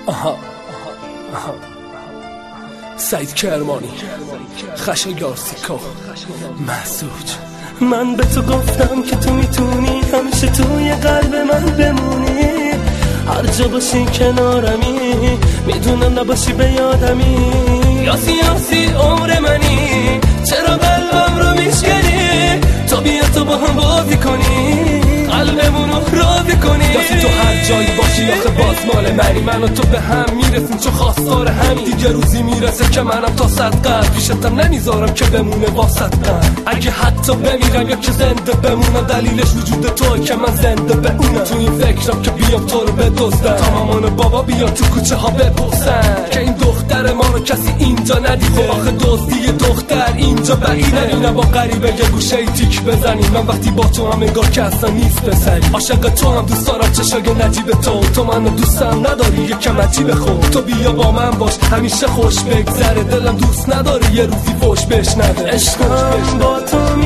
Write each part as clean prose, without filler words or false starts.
سعید کرمانی، خشایار سیکا، محسوج. من به تو گفتم که تو میتونی همیشه توی قلب من بمونی، هر جا باشی کنارمی، میدونم نباشی به یادمی. یاسی عمر منی، چرا قلبم رو میشکنی؟ تو بیا تو با هم بازی کنی، قلبمونو راضی کنی. یاسی تو هر جایی باشی آخه باز مال منی، من و تو به هم میرسیم چون خواستار همین. دیگه روزی میرسه که منم تا 100 قلب پیشتم نمیذارم که بمونه واسط قلب. اگه حتی بمیرم یا که زنده بمونم، دلیلش وجود توه که من زنده بمونم. تو این فکرم که بیام تو رو بدزدم، تا مامان بابا بیا تو کوچه ها بپرسن که این دختر ما رو کسی اینجا ندیده. آخه دزدی دختر اینجا بعیده، اینا با غریبه یه گوشه تیک بزنی. من وقتی با تو هم انگار که اصلا نیست بسری. عاشق تو هم دوست دارم چشای نجیب تو منو دوستم نداری یکم عجیب خود. تو بیا با من باش همیشه خوش بگذره، دلم دوست نداری یه روزی فوش بشنوه. عشقم با تو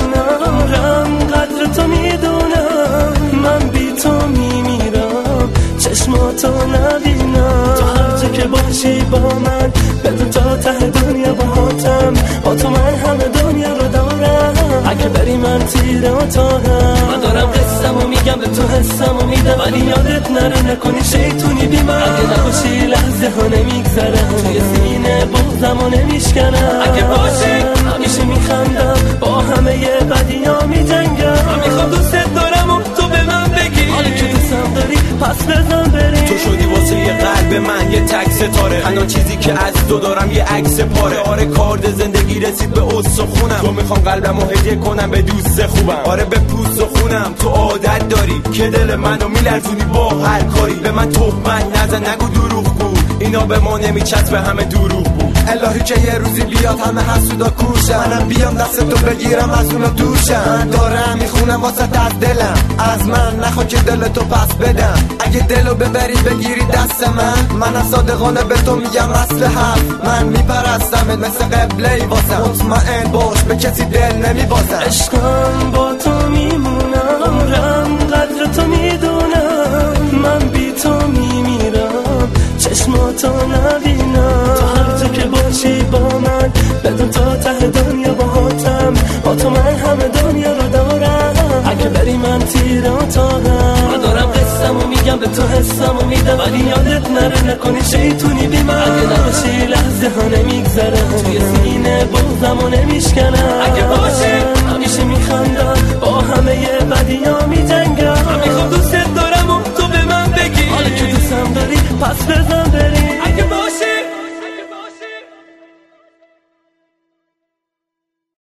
میمونم، قدر تو میدونم، من بی تو میمیرم، چشماتو نبینم. تو هر جا که باشی با من، بدون تا ته دنیا باهاتم، با تو من همه دنیا رو دارم. اگه بری من تیر اتاقم، من دارم قصه‌مو میگم به تو حسمو میدم، ولی یادت نره نکنی شیطونی بی من. اگه نباشی لحظه ها نمیگذرم، توی سینه بغضمو نمیشکنم. اگه باشی همیشه میخندم، با همه بدی‌ها میجنگم. من میخوام دوستت دارم و تو به من بگی، حالا که دوستم داری پس بزن بریم. تو شدی واسه یه قلب من یه تک ستاره، تنها چیزی که از تو دارم یه عکس پاره. آره کارد زندگی رسید به استخونم، تو میخوام قلبمو هدیه کنم به دوست خوبم. آره به پوست و خونم تو عادت داری که دل منو میلرزونی با هر کاری. به من تهمت نزن نگو دروغ بود، اینا به ما نمیچسبه همه دروغ بود. الهی که یه روزی بیاد همه حسودا کوشن، منم بیام دست تو بگیرم از اونا دوشم. من دارم میخونم واسه در دلم، از من نخوا که دل تو پس بدم. اگه دلو ببری بگیری دست من صادقانه به تو میگم اصل حرف. من میپرستمت مثل قبله واسم، مطمئن باش به کسی دل نمیبازم. عشقم با تو میمونم، قدر تو میدونم، من بی تو میمیرم، چشماتو نبینم. تو هر جا که باشی با من، بدون تا ته دنیا باهاتم، با تو من همه دنیا رو دارم. اگه بری من تیر اتاقم، من دارم قصه‌مو میگم به تو حسمو میدم، ولی یادت نره نکنی شیطونی بی من. اگه نباشی لحظه ها نمیگذرم، توی سینه بغضمو نمیشکنم. اگه باشی همیشه میخندم، با همه بدی‌ها میجنگم. من میخوام دوستت دارم و تو به من بگی، حالا که دوستم داری پس بزن بریم.